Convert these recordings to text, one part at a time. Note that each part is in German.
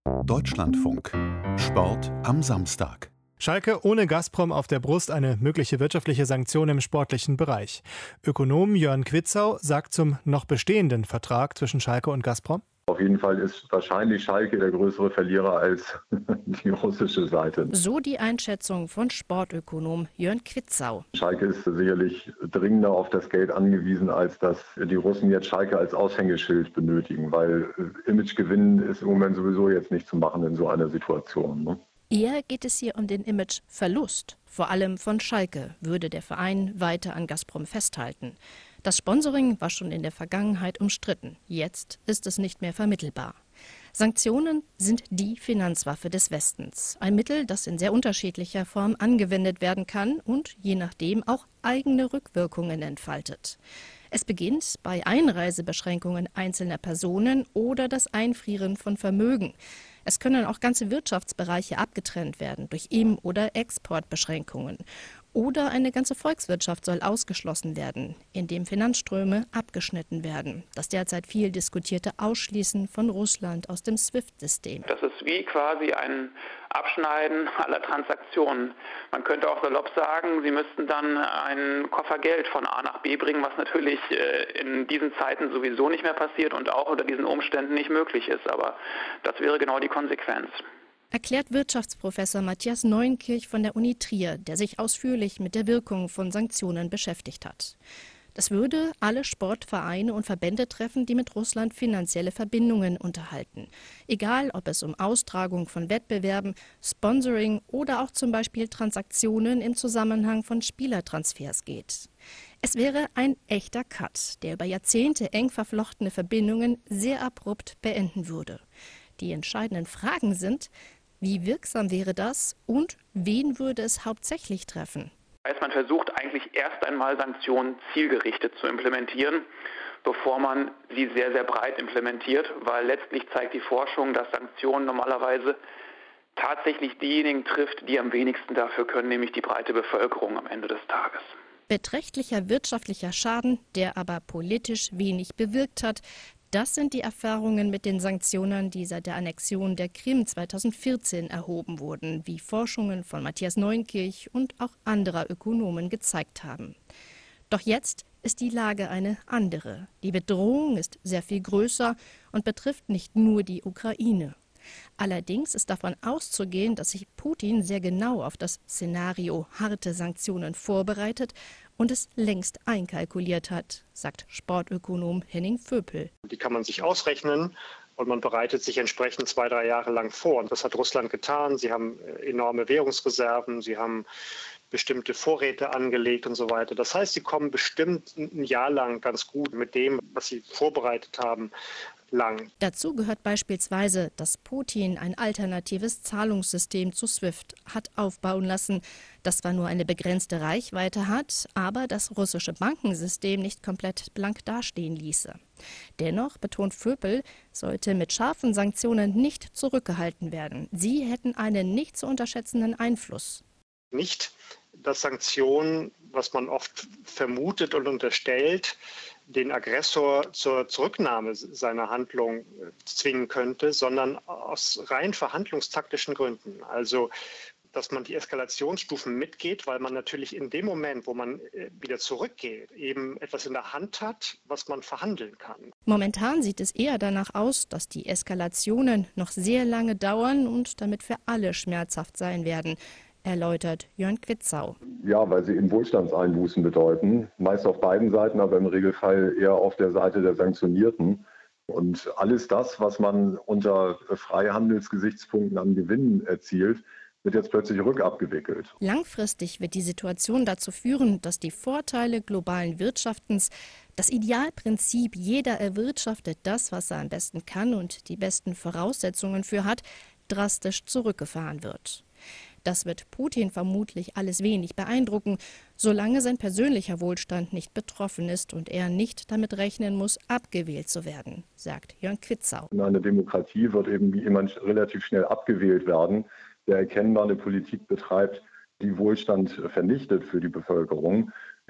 Deutschlandfunk. Sport am Samstag. Schalke ohne Gazprom auf der Brust, eine mögliche wirtschaftliche Sanktion im sportlichen Bereich. Ökonom Jörn Kwitzau sagt zum noch bestehenden Vertrag zwischen Schalke und Gazprom: Auf jeden Fall ist wahrscheinlich Schalke der größere Verlierer als die russische Seite. So die Einschätzung von Sportökonom Jörn Kwitzau. Schalke ist sicherlich dringender auf das Geld angewiesen, als dass die Russen jetzt Schalke als Aushängeschild benötigen, weil Imagegewinn ist im Moment sowieso jetzt nicht zu machen in so einer Situation, ne? Eher geht es hier um den Imageverlust. Vor allem von Schalke würde der Verein weiter an Gazprom festhalten. Das Sponsoring war schon in der Vergangenheit umstritten. Jetzt ist es nicht mehr vermittelbar. Sanktionen sind die Finanzwaffe des Westens. Ein Mittel, das in sehr unterschiedlicher Form angewendet werden kann und je nachdem auch eigene Rückwirkungen entfaltet. Es beginnt bei Einreisebeschränkungen einzelner Personen oder das Einfrieren von Vermögen. Es können auch ganze Wirtschaftsbereiche abgetrennt werden durch Im- oder Exportbeschränkungen. Oder eine ganze Volkswirtschaft soll ausgeschlossen werden, indem Finanzströme abgeschnitten werden. Das derzeit viel diskutierte Ausschließen von Russland aus dem SWIFT-System. Das ist wie quasi ein Abschneiden aller Transaktionen. Man könnte auch salopp sagen, Sie müssten dann einen Koffer Geld von A nach B bringen, was natürlich in diesen Zeiten sowieso nicht mehr passiert und auch unter diesen Umständen nicht möglich ist. Aber das wäre genau die Konsequenz. Erklärt Wirtschaftsprofessor Matthias Neunkirch von der Uni Trier, der sich ausführlich mit der Wirkung von Sanktionen beschäftigt hat. Das würde alle Sportvereine und Verbände treffen, die mit Russland finanzielle Verbindungen unterhalten. Egal, ob es um Austragung von Wettbewerben, Sponsoring oder auch zum Beispiel Transaktionen im Zusammenhang von Spielertransfers geht. Es wäre ein echter Cut, der über Jahrzehnte eng verflochtene Verbindungen sehr abrupt beenden würde. Die entscheidenden Fragen sind: Wie wirksam wäre das und wen würde es hauptsächlich treffen? Man versucht eigentlich erst einmal Sanktionen zielgerichtet zu implementieren, bevor man sie sehr, sehr breit implementiert, weil letztlich zeigt die Forschung, dass Sanktionen normalerweise tatsächlich diejenigen trifft, die am wenigsten dafür können, nämlich die breite Bevölkerung am Ende des Tages. Beträchtlicher wirtschaftlicher Schaden, der aber politisch wenig bewirkt hat. Das sind die Erfahrungen mit den Sanktionen, die seit der Annexion der Krim 2014 erhoben wurden, wie Forschungen von Matthias Neunkirch und auch anderer Ökonomen gezeigt haben. Doch jetzt ist die Lage eine andere. Die Bedrohung ist sehr viel größer und betrifft nicht nur die Ukraine. Allerdings ist davon auszugehen, dass sich Putin sehr genau auf das Szenario harte Sanktionen vorbereitet und es längst einkalkuliert hat, sagt Sportökonom Henning Vöpel. Die kann man sich ausrechnen und man bereitet sich entsprechend 2-3 Jahre lang vor. Und das hat Russland getan. Sie haben enorme Währungsreserven, sie haben bestimmte Vorräte angelegt und so weiter. Das heißt, sie kommen bestimmt ein Jahr lang ganz gut mit dem, was sie vorbereitet haben, lang. Dazu gehört beispielsweise, dass Putin ein alternatives Zahlungssystem zu SWIFT hat aufbauen lassen, das zwar nur eine begrenzte Reichweite hat, aber das russische Bankensystem nicht komplett blank dastehen ließe. Dennoch, betont Vöpel, sollte mit scharfen Sanktionen nicht zurückgehalten werden. Sie hätten einen nicht zu unterschätzenden Einfluss. Nicht, dass Sanktionen, was man oft vermutet und unterstellt, den Aggressor zur Zurücknahme seiner Handlung zwingen könnte, sondern aus rein verhandlungstaktischen Gründen. Also, dass man die Eskalationsstufen mitgeht, weil man natürlich in dem Moment, wo man wieder zurückgeht, eben etwas in der Hand hat, was man verhandeln kann. Momentan sieht es eher danach aus, dass die Eskalationen noch sehr lange dauern und damit für alle schmerzhaft sein werden, erläutert Jörn Kwitzau. Ja, weil sie eben Wohlstandseinbußen bedeuten, meist auf beiden Seiten, aber im Regelfall eher auf der Seite der Sanktionierten. Und alles das, was man unter Freihandelsgesichtspunkten an Gewinnen erzielt, wird jetzt plötzlich rückabgewickelt. Langfristig wird die Situation dazu führen, dass die Vorteile globalen Wirtschaftens, das Idealprinzip, jeder erwirtschaftet das, was er am besten kann und die besten Voraussetzungen für hat, drastisch zurückgefahren wird. Das wird Putin vermutlich alles wenig beeindrucken, solange sein persönlicher Wohlstand nicht betroffen ist und er nicht damit rechnen muss, abgewählt zu werden, sagt Jörn Kwitzau. In einer Demokratie wird eben jemand relativ schnell abgewählt werden, der erkennbar eine Politik betreibt, die Wohlstand vernichtet für die Bevölkerung.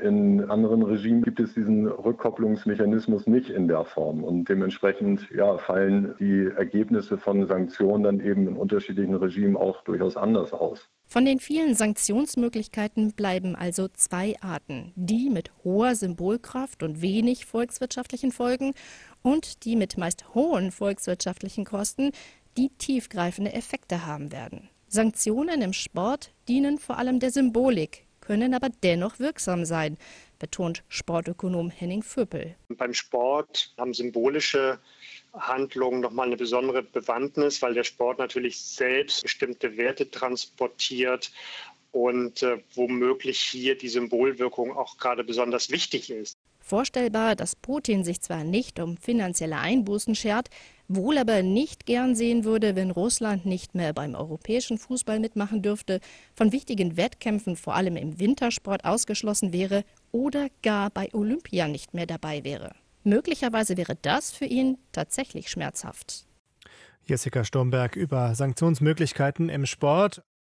In anderen Regimen gibt es diesen Rückkopplungsmechanismus nicht in der Form. Und dementsprechend fallen die Ergebnisse von Sanktionen dann eben in unterschiedlichen Regimen auch durchaus anders aus. Von den vielen Sanktionsmöglichkeiten bleiben also zwei Arten. Die mit hoher Symbolkraft und wenig volkswirtschaftlichen Folgen und die mit meist hohen volkswirtschaftlichen Kosten, die tiefgreifende Effekte haben werden. Sanktionen im Sport dienen vor allem der Symbolik, können aber dennoch wirksam sein, betont Sportökonom Henning Vöpel. Beim Sport haben symbolische Handlungen nochmal eine besondere Bewandtnis, weil der Sport natürlich selbst bestimmte Werte transportiert und womöglich hier die Symbolwirkung auch gerade besonders wichtig ist. Vorstellbar, dass Putin sich zwar nicht um finanzielle Einbußen schert, wohl aber nicht gern sehen würde, wenn Russland nicht mehr beim europäischen Fußball mitmachen dürfte, von wichtigen Wettkämpfen vor allem im Wintersport ausgeschlossen wäre oder gar bei Olympia nicht mehr dabei wäre. Möglicherweise wäre das für ihn tatsächlich schmerzhaft. Jessica Sturmberg über Sanktionsmöglichkeiten im Sport.